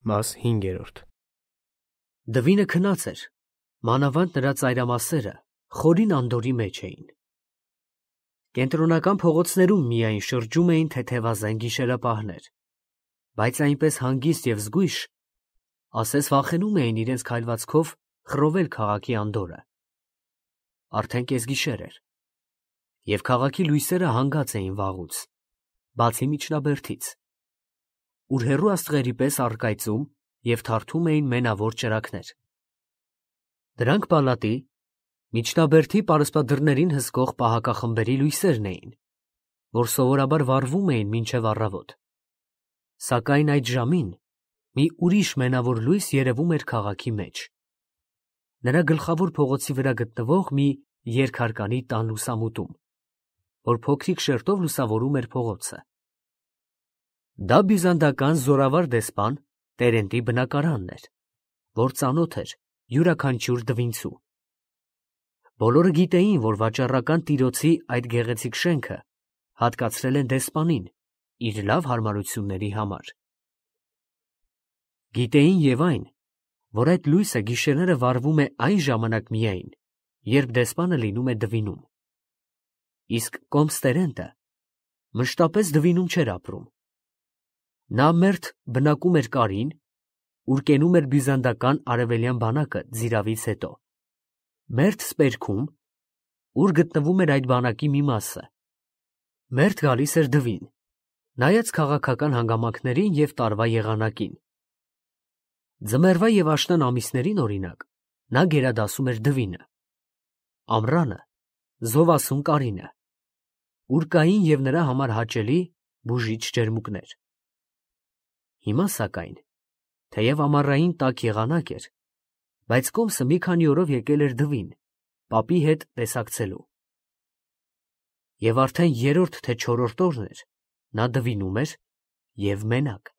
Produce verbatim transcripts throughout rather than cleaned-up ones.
Մաս հինգերորդ Դվինը քնած էր, մանավանդ նրա ծայրամասերը խորին անդորի մեջ էին։ Կենտրոնական փողոցներում միայն շրջում էին թեթևազայն գիշերապահներ, բայց այնպես հանգիստ և զգույշ, ասես վախենում էին իրենց քայլվածքով խռովել քաղաքի անդորը։ Արդեն կեսգիշեր էր, և քաղաքի լույսերը հանգած էին վաղուց, բացի միջնաբերդից, ուր հեռու աստղերի պես առկայծում և թարթում էին մենավոր ճրագներ։ Դրանք պալատի, միջնաբերդի պարսպադրներին հսկող պահակախմբերի լույսերն էին, որ սովորաբար վառվում էին մինչև առավոտ, սակայն այդ ժամին մի ուրիշ մենավոր լույս երևում էր քաղաքի մեջ, նրա գլխավոր փողոցի վրա գտնվող մի երկհարկանի տան լուսամուտում, որ փոքրիկ շերտով լուսավորում էր փողոցը։ Դա բյուզանդական զորավար դեսպան Տերենտի բնակարանն էր, որ ծանոթ էր յուրաքանչյուր դվինցու։ Բոլորը գիտեին, որ վաճառական տիրոցի այդ գեղեցիկ շենքը հատկացրել են դեսպանին իր լավ հարմարությունների համար։ Գիտեին և այն, որ այդ լույսը գիշերները վառվում է այն ժամանակ միայն, երբ դեսպանը լինում է դվինում։ Իսկ կոմս Տերենտը մշտապես դվինում չէր ապրում։ Նա մերթ բնակում էր Կարին, ուր կենում էր բյուզանդական արևելյան բանակը ձիրավից հետո, մերթ Սպերքում, ուր գտնվում էր այդ բանակի մի մասը, մերթ գալիս էր դվին, նայած քաղաքական հանգամանքներին և տարվա եղանակին։ Ձմեռվա և աշնան ամիսներին, օրինակ, նա գերադասում էր դվինը, ամռանը զովասուն Կարինը, ուր կային և նրա համար հաճելի բուժիչ ջերմուկներ։ Հիմա, սակայն, թեև ամառային տաք եղանակ էր, բայց կոմսը մի քանի օրով եկել էր դվին, պապի հետ տեսակցելու։ Եվ արդեն երրորդ թե չորրորդ օրն էր, նա դվինում էր և մենակ։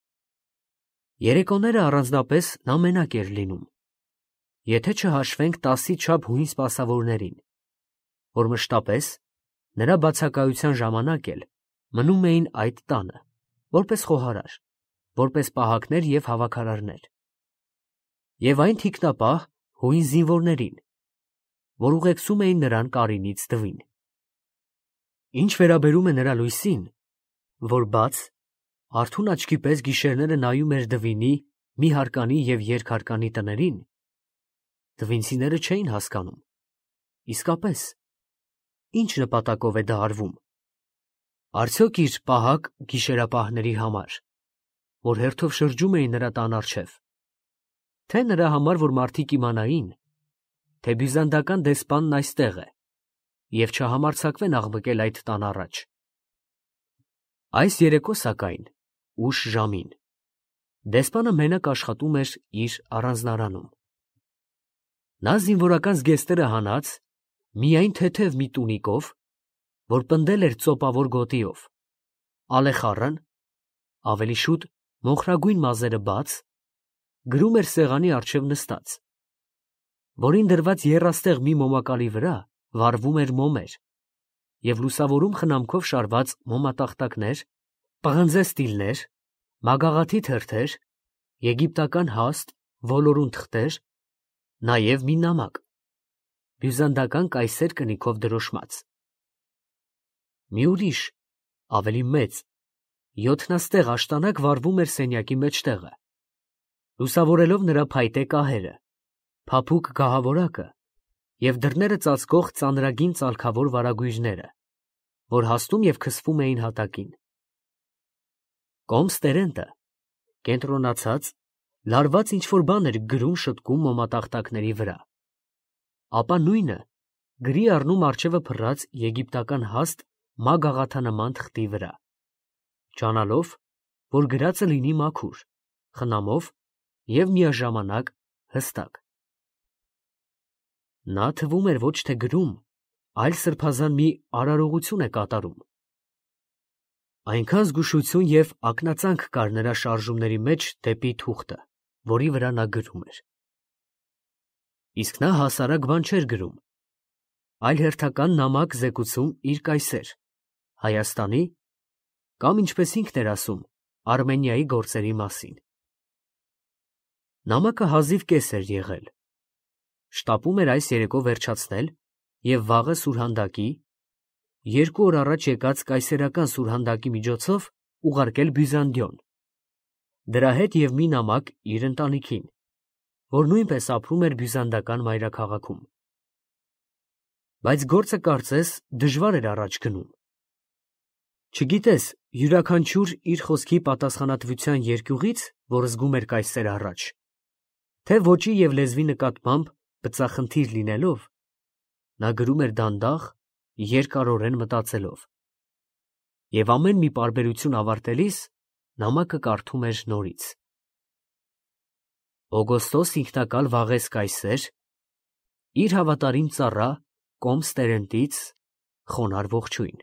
Երեկոները առանձնապես նա մենակ էր լինում, եթե չհաշվենք տասի չափ հույն սպասավորներին, որ մշտապես, նրա բացակայության ժամանակ էլ մնում էին այդ տանը, որպես խոհարար, որպես պահակներ և հավաքարարներ, և այն թիկնապահ հույն զինվորներին, որ ուղեկցում էին նրան Կարինից դվին։ Ինչ վերաբերում է նրա լույսին, որ բաց, արթուն աչքի պես գիշերները նայում էր դվինի մի հարկանի և երկհարկանի տներին, դվինցիները չէին հասկանում, իսկապես, ինչ նպատակով է դա արվում. արդյոք իր պահակ գիշերապահների համար, որ հերթով շրջում էին նրա տան առջև, թե նրա համար, որ մարդիկ իմանային, թե բյուզանդական դեսպանն այստեղ է և չհամարձակվեն աղմկել այդ տան առաջ։ Այս երեկո, սակայն, ուշ ժամին, դեսպանը մենակ աշխատում էր իր առանձնարանում։ Նա զինվորական զգեստները հանած, միայն թեթև մի տունիկով, որ պնդել էր ծոպավոր գոտիով, ալեխառն, ավելի շուտ մոխրագույն մազերը բաց, գրում էր սեղանի առջև նստած, որին դրված եռաստեղ մի մոմակալի վրա վառվում էր մոմեր և լուսավորում խնամքով շարված մոմատախտակներ, պղնձե ստիլներ, մագաղաթի թերթեր, եգիպտական հաստ, ոլորուն թղթեր, նաև մի նամակ, բյուզանդական կայսեր կնիքով դրոշմած։ Մի ուրիշ, ավելի մեծ, յոթնաստեղ աշտանակ վառվում էր սենյակի մեջտեղը, լուսավորելով նրա փայտե կահերը, փափուկ գահավորակը և դռները ծածկող ծանրագին ծալքավոր վարագույրները, որ հաստում և քսվում էին հատակին։ Կոմս Տերենտը, կենտրոնացած, լարված ինչ֊որ բան էր գրում֊շտկում մոմատախտակների վրա, ապա նույնը գրի առնում առջևը փռած եգիպտական հաստ մագաղաթանման թղթի վրա, ջանալով, որ գրածը լինի մաքուր, խնամով և միաժամանակ հստակ։ Նա, թվում էր, ոչ թե գրում, այլ սրբազան մի արարողություն է կատարում։ Այնքան զգուշություն և ակնածանք կար նրա շարժումների մեջ դեպի թուղթը, որի վրա նա գրում էր։ Իսկ նա հասարակ բան չէր գրում, այլ հերթական նամակ զեկուցում իր կայսեր, Հայաստանի կամ, ինչպես ինքն էր ասում, Արմենիայի գործերի մասին։ Նամակը հազիվ կես էր եղել։ Շտապում էր այս երեկո վերջացնել և վաղը սուրհանդակի, երկու օր առաջ եկած կայսերական սուրհանդակի միջոցով ուղարկել Բյուզանդիոն, դրա հետ և մի նամակ իր ընտանիքին, որ նույնպես ապրում էր բյուզանդական մայրաքաղաքում։ Բայց գործը կարծես դժվար էր առաջ գնում։ Չգիտես, յուրաքանչյուր իր խոսքի պատասխանատվության երկյուղից, որ զգում էր կայսեր առաջ, թե ոճի և լեզվի նկատմամբ բծախնդիր լինելով, նա գրում էր դանդաղ, երկարորեն մտածելով, և ամեն մի պարբերություն ավարտելիս նամակը կարդում էր նորից. Օգոստոս ինքնակալ Վաղես կայսեր, իր հավատարիմ ծառա Կոմս տերենտից խոնարհ ողջույն։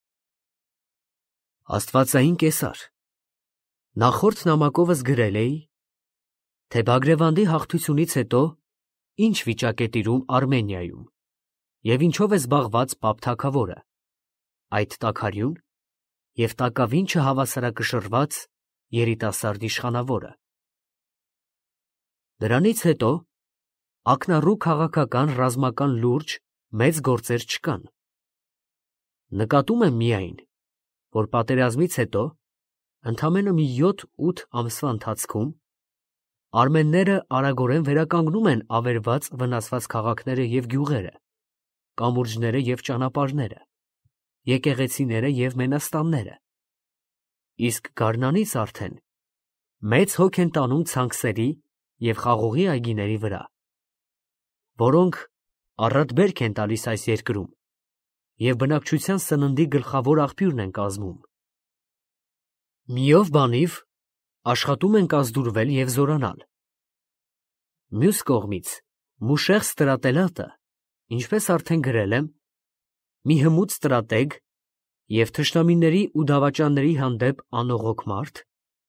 Աստվածային կեսար, նախորդ նամակովս գրել էի, թե Բագրևանդի հաղթությունից հետո ինչ վիճակ է տիրում Արմենիայում և ինչով է զբաղված Պապ թագավորը, այդ տաքարյուն և տակավին չհավասարակշռված երիտասարդ իշխանավորը։ Դրանից հետո ակնառու քաղաքական ռազմական լուրջ մեծ գործեր չկան։ Նկատում եմ միայն, որ պատերազմից հետո, ընդամենը մի յոթ֊ութ ամսվա ընթացքում, արմենները արագորեն վերականգնում են ավերված վնասված քաղաքները և գյուղերը, կամուրջները և ճանապարհները, եկեղեցիները և մենաստանները, իսկ գարնանից արդեն մեծ հոգ են տանում ցանքսերի և խաղողի այգիների վրա, որոնք առատ բերք են տալիս այս երկրում և բնակչության սննդի գլխավոր աղբյուրն են կազմում։ Միով բանիվ աշխատում ենք ազդուրվել և զորանալ։ Մյուս կողմից Մուշեղ Ստրատելատը, ինչպես արդեն գրել եմ, մի հմուտ ստրատեգ և թշնամիների ու դավաճանների հանդեպ անողոք մարդ,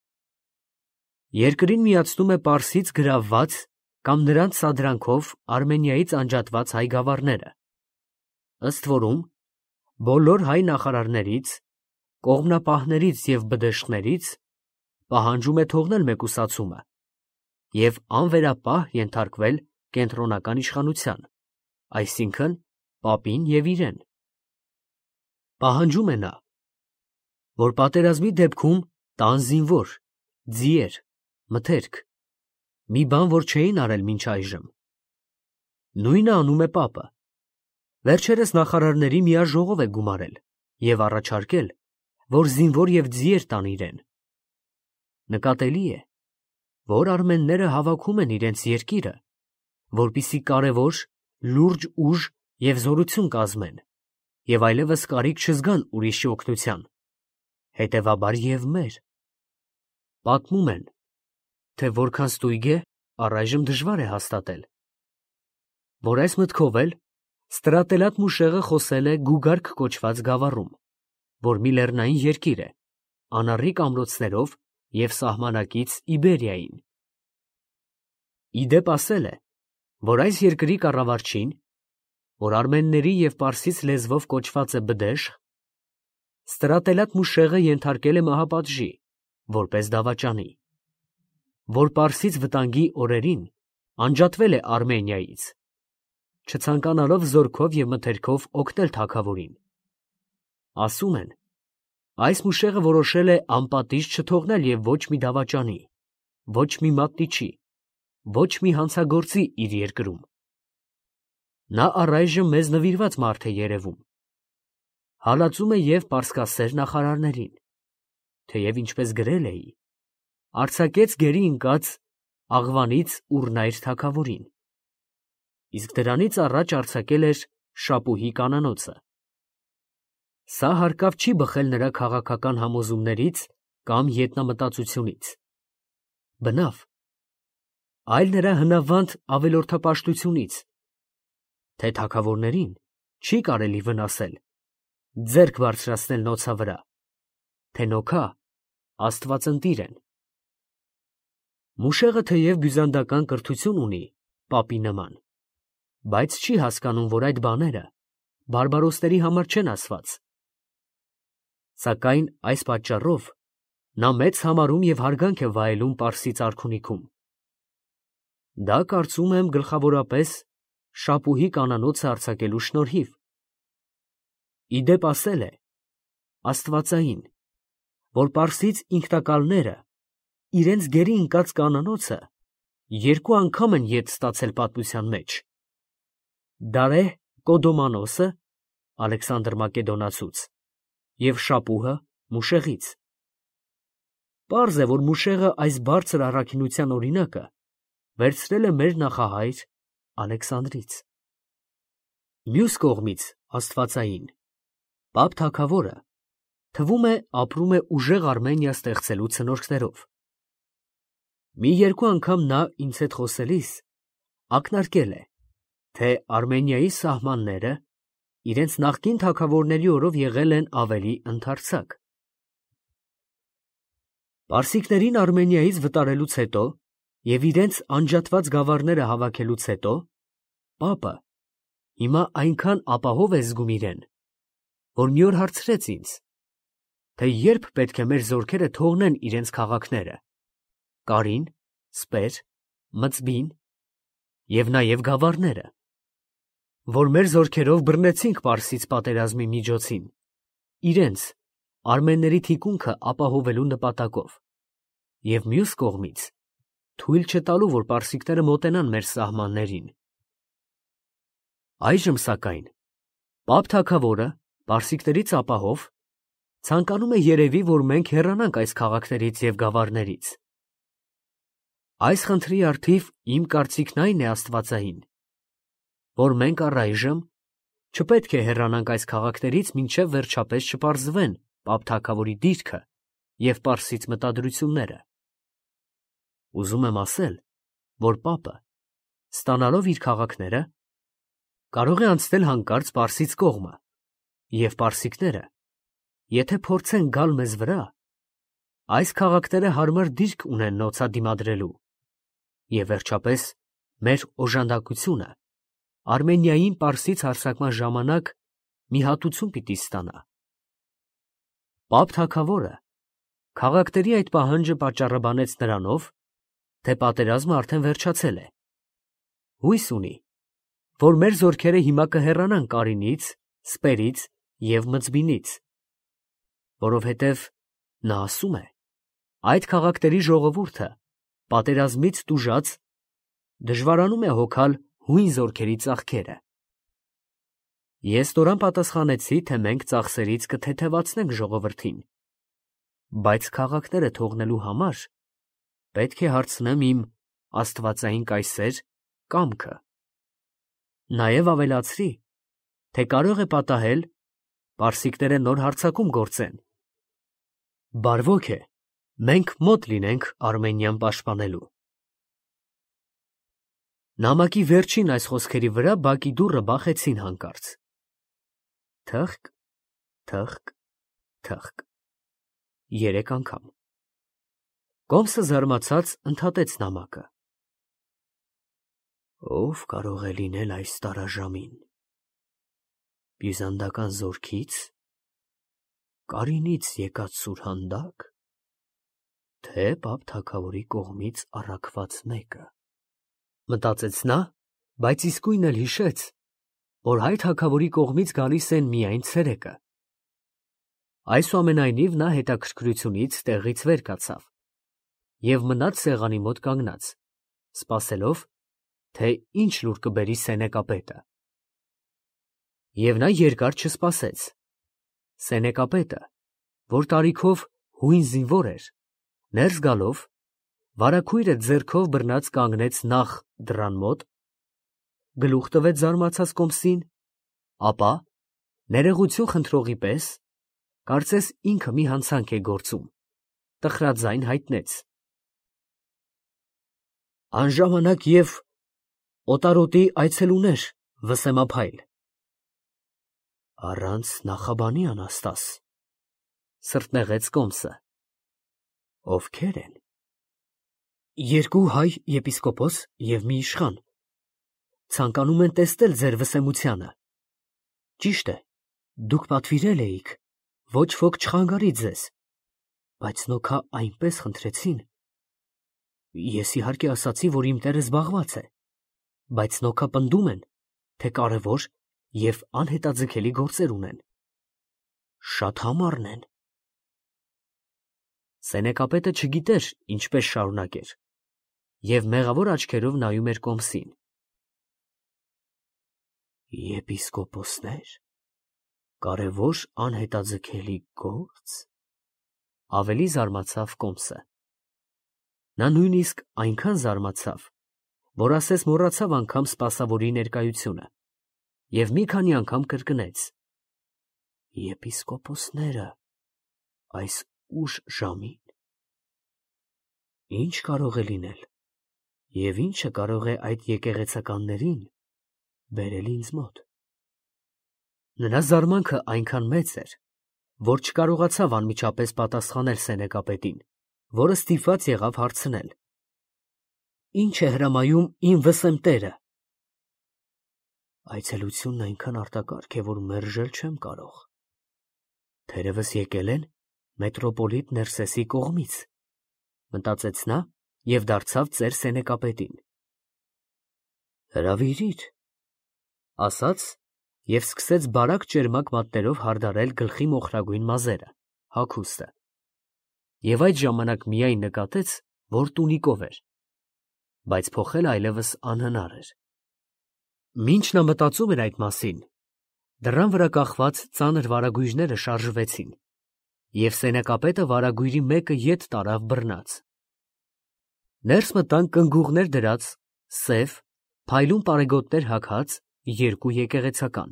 երկրին միացնում է Պարսից գրավված կամ նրանց սադրանքով Արմենիայից անջատված հայ գավառները, ըստ որում բոլոր հայ նախարարներից, կողմնապահներից և բդեշխներից պահանջում է թողնել մեկուսացումը և անվերապահ ենթարկվել կենտրոնական իշխանության, այսինքն պապին և իրեն։ Պահանջում է նա, որ պատերազմի դեպքում տան զինվոր, ձիեր, մթերք, մի բան, որ չէին արել մինչ այժմ։ Նույնը անում է պապը։ Վերջերս նախարարների միաժողով է գումարել և առաջարկել, որ զինվոր և ձիեր տան իրեն։ Նկատելի է, որ արմենները հավաքում են իրենց երկիրը, որպեսզի կարևոր, լուրջ ուժ և զորություն կազմեն և այլևս կարիք չզգան ուրիշի օգնության, հետևաբար և մեր։ Պատմում են, թե որքան ստույգ է, առայժմ դժվար է հաստատել, որ այս մտքով էլ Ստրատելատ Մուշեղը խոսել է Գուգարք կոչված գավառում, որ մի լեռնային երկիր է, անառիկ ամրոցներով և սահմանակից Իբերիային։ Ի դեպ ասել է, որ այս երկրի կառավարչին, որ արմենների և պարսից լեզվով կոչված է Բդեշխ, Ստրատելատ Մուշեղը ենթարկել է մահապատժի, որպես դավաճանի, որ պարսից վտանգի օրերին անջատվել է Արմենիայից, չցանկանալով զորքով և մթերքով օգնել թագավորին։ Ասում են, այս Մուշեղը որոշել է անպատիժ չթողնել և ոչ մի դավաճանի, ոչ մի մատնիչի, ոչ մի հանցագործի իր երկրում։ Նա առայժմ մեզ նվիրված մարդ է երևում, հալածում է և պարսկասեր նախարարներին, թեև ինչպես գրել էի, արձակեց գերի ընկած Աղվանից Ուռնայր թագավորին, իսկ դրանից առաջ արձակել էր Շապուհի կանանոցը։ Սա հարկավ չի բխել նրա քաղաքական համոզումներից կամ ետնամտածությունից, բնավ, այլ նրա հնավանդ ավելորդապաշտությունից, թե թագավորներին չի կարելի վնասել, ձեռք բարձրացնել նոցա վրա, թե նոքա աստվածընտիր են։ Մուշեղը թեև բյուզանդական կրթություն ունի պապի նման, բայց չի հասկանում, որ այդ բաները բարբարոսների համար չեն ասված։ Սակայն այս պատճառով նա մեծ համարում և հարգանք է վայելում Պարսից արքունիքում, Դա կարծում եմ գլխավորապես շապուհի կանանոցը արձակելու շնորհիվ։ Իդեպ ասել է աստվածային, որ պարսից ինքնակալները իրենց գերի ընկած կանանոցը երկու անգամ են ետ ստացել պատմության մեջ. Դարեհ Կոդոմանոսը Ալեքսանդր Մակեդոնացուց և շապուհը Մուշեղից։ Պարզ է, որ Մուշեղը այս բարձր առաքինության օրինակը վերցրել է մեր նախահայր Ալեքսանդրից։ Մյուս կողմից աստվածային Պապ թագավորը թվում է ապրում է ուժեղ Արմենիա ստեղծելու ցնորքներով։ Մի երկու անգամ նա ինձ հետ խոսելիս ակնարկել է, թե Արմենիայի սահմանները իրենց նախկին թագավորների օրով եղել են ավելի ընդարձակ։ Պարսիկներին Արմենիայից վտարելուց հետո և իրենց անջատված գավառները հավաքելուց հետո Պապը հիմա այնքան ապահով է զգում իրեն, որ մի օր հարցրեց ինձ, թե երբ պետք է մեր զորքերը թողնեն իրենց քաղաքները՝ Կարին, Սպեր, Մծբին և նաև գավառները, որ մեր զորքերով բռնեցինք Պարսից պատերազմի միջոցին, իրենց արմենների թիկունքը ապահովելու նպատակով, և մյուս կողմից թույլ չտալու, որ պարսիկները մոտենան մեր սահմաններին։ Այժմ, սակայն, Պապ թագավորը պարսիկներից ապահով ցանկանում է երևի, որ մենք հեռանանք այս քաղաքներից և գավառներից։ Այս խնդրի առթիվ իմ կարծիքն այն է աստվածային, որ մենք առայժմ չպետք է հեռանանք այս քաղաքներից, մինչև վերջապես չպարզվեն Պապ թագավորի դիրքը և պարսից մտադրությունները։ Ուզում եմ ասել, որ Պապը, ստանալով իր քաղաքները, կարող է անցնել հանկարծ պարսից կողմը, և պարսիկները, եթե փորձեն գալ մեզ վրա, այս քաղաքները հարմար դիրք ունեն նոցա դիմադրելու, և վերջապես մեր օժանդակությունը Արմենիային պարսից հարձակման ժամանակ մի հատուցում պիտի ստանա։ Պապ թագավորը քաղաքների այդ պահանջը պատճառաբանեց նրանով, թե պատերազմը արդեն վերջացել է։ Հույս ունի, որ մեր զորքերը հիմա կհեռանան Կարինից, Սպերից և Մծբինից, որովհետև նա ասում է, այդ քաղաքների ժողովուրդը պատերազմից տուժած դժվարանում է հոգալ հույն զորքերի ծախքերը։ Ես տորան պատասխանեցի, թե մենք ծախսերից կթեթևացնենք ժողովրդին, բայց քաղաքները թողնելու համար պետք է հարցնեմ իմ աստվածային կայսեր կամքը։ Նաև ավելացրի, թե կարող է պատահել պարսիկները նոր հարձակում գործեն։ Բարվոք է, մենք մոտ լինենք Արմենիան պաշտպանելու։ Նամակի վերջին այս խոսքերի վրա բակի դուռը բախեցին հանկարծ։ Թխկ, թխկ, թխկ, երեք անգամ։ Կոմսը զարմացած ընդհատեց նամակը։ Ո՞վ կարող է լինել այս տարաժամին։ Բյուզանդական զորքի՞ց, Կարինից եկած սուրհանդա՞կ, թե Պապ թագավորի կողմից առաքված մեկը։ Մտածեց նա, բայց իսկույն էլ հիշեց, որ հայ թագավորի կողմից գալիս են միայն ցերեկը։ Այսուամենայնիվ նա հետաքրքրությունից տեղից վեր կացավ և մնաց սեղանի մոտ կանգնած, սպասելով, թե ինչ լուր կբերի սենեկապետը։ Եվ նա երկար չսպասեց։ Սենեկապետը, որ տարիքով հույն զինվոր էր, ներս գալով, վարագույրը ձեռքով բռնած կանգնեց նախ դռան մոտ, գլուխ տվեց զարմացած Կոմսին, ապա, ներողություն խնդրողի պես, կարծես ինքը մի հանցանք է գործում, տխրաձայն հայտնեց. Անժամանակ և օտարոտի այցելուներ, վսեմափայլ։ Առանց նախաբանի, Անաստաս, սրտնեղեց Կոմսը։ Ովքեր են։ Երկու հայ եպիսկոպոս և մի իշխան, ցանկանում են տեսնել ձեր վսեմությանը։ Ճիշտ է, դուք պատվիրել էիք, ոչ ոք չխանգարի ձեզ, բայց նոքա այնպես խնդրեցին։ Ես իհարկե ասացի, որ իմ տերը զբաղված է, բայց նոքապնդում են, թե կարևոր և անհետաձգելի գործեր ունեն։ Շատ համառն են։ Սենեկապետը չգիտեր ինչպես շարունակեր և մեղավոր աչքերով նայում էր կոմսին։ Եպիսկոպոսնե՞ր, կարևոր անհետաձգելի գործ, ավելի զարմացավ կոմսը։ Նա նույնիսկ այնքան զարմացավ, որ ասես մոռացավ անգամ սպասավորի ներկայությունը և մի քանի անգամ կրկնեց. Եպիսկոպոսները այս ուշ ժամին։ Ինչ կարող է լինել և ինչը կարող է այդ եկեղեցականներին բերել ինձ մոտ։ Նրա զարմանքը այնքան մեծ էր, որ չկարողացավ անմիջապես պատասխանել սենեկապետին, որը ստիպված եղավ հարցնել. Ի՞նչ է հրամայում իմ վսեմ տերը։ Այցելությունն այնքան արտակարգ է, որ մերժել չեմ կարող։ Թերևս եկել են մետրոպոլիտ Ներսեսի կողմից, մտածեց նա և դարձավ ծեր սենեկապետին։ Հրավիրիր, ասաց և սկսեց բարակ ճերմակ մատներով հարդարել գլխի մոխրագույն մազերը, հագուստը, և այդ ժամանակ միայն նկատեց, որ տունիկով էր, բայց փոխել այլևս անհնար էր։ Մինչ նա մտածում էր այդ մասին, դռան վրա կախված ծանր վարագույրները շարժվեցին, և սենեկապետը վարագույրի մեկը ետ տարավ բռնած։ Ներս մտան կնգուղներ դրած, սև, փայլուն պարեգոտներ հագած երկու եկեղեցական։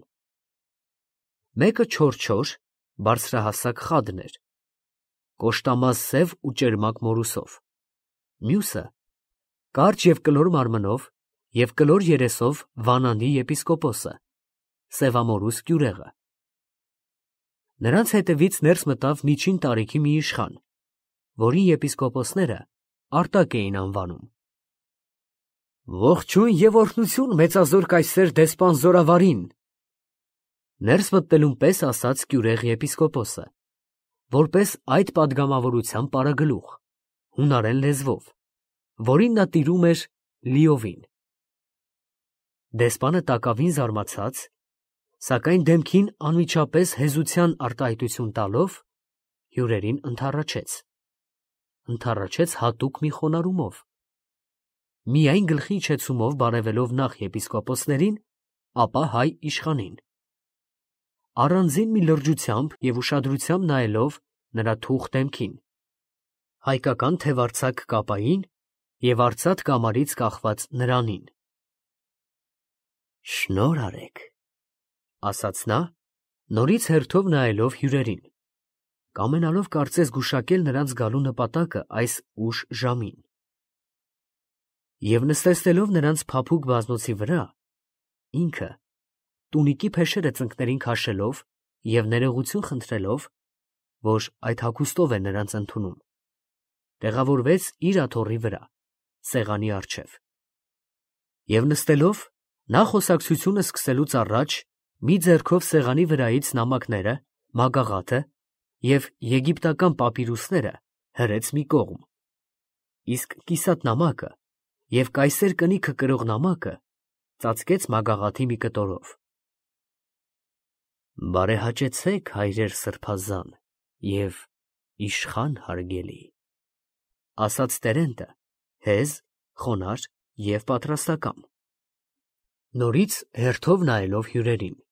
Մեկը չոր-չոր, բարձրահասակ խադն էր, կոշտամազ սև ու ճերմակ մորուսով, մյուսը կարճ և կլոր մարմնով և կլոր երեսով Վանանի եպիսկոպոսը, սևամորուս կյուրեղը։ Նրանց հետևից ներս մտավ միջին տարիքի մի իշխան, որին եպիսկոպոսները Արտակ էին անվանում։ Ողջույն և օրհնություն մեծազոր կայսեր դեսպան զորավարին, ներս մտնելուն պես ասաց կյուրեղ եպիսկոպոսը, որպես այդ պատգամավորության պարագլուխ, հունարեն լեզվով, որին նա տիրում էր լիովին։ Դեսպանը տակավին զարմացած, սակայն դեմքին անմիջապես հեզության արտահայտություն տալով, հյուրերին ընդառաջեց, ընդառաջեց հատուկ մի խոնարհումով, միայն գլխի իջեցումով բարևելով նախ եպիսկոպոսներին, ապա հայ իշխանին, առանձին մի լրջությամբ և ուշադրությամբ նայելով նրա թուխ դեմքին, հայկական թևարձակ կապային և արծաթ կամարից կախված նրանին։ Շնորհ արեք, ասաց նա, նորից հերթով նայելով հյուրերին, կամենալով կարծես գուշակել նրանց գալու նպատակը այս ուշ ժամին։ Եվ նստեցնելով նրանց փափուկ բազմոցի վրա, ինքը, տունիկի փեշերը ծնկներին քաշելով և ներողություն խնդրելով, որ այդ հագուստով է նրանց ընդունում, տեղավորվեց իր աթոռի վրա, սեղանի առջև։ Եվ նստելով, նա խոսակցությունը սկսելուց առաջ մի ձեռքով սեղանի վրայից նամակները, մագաղաթը և եգիպտական պապիրուսները հրեց մի կողմ, իսկ կիսատ նամակը և կայսեր կնիքը կրող նամակը ծածկեց մագաղաթի մի կտորով։ Բարեհաճեցեք, հայրեր սրբազան և իշխան հարգելի, ասաց Տերենտը, հեզ, խոնարհ և պատրաստակամ, նորից հերթով նայելով հյուրերին։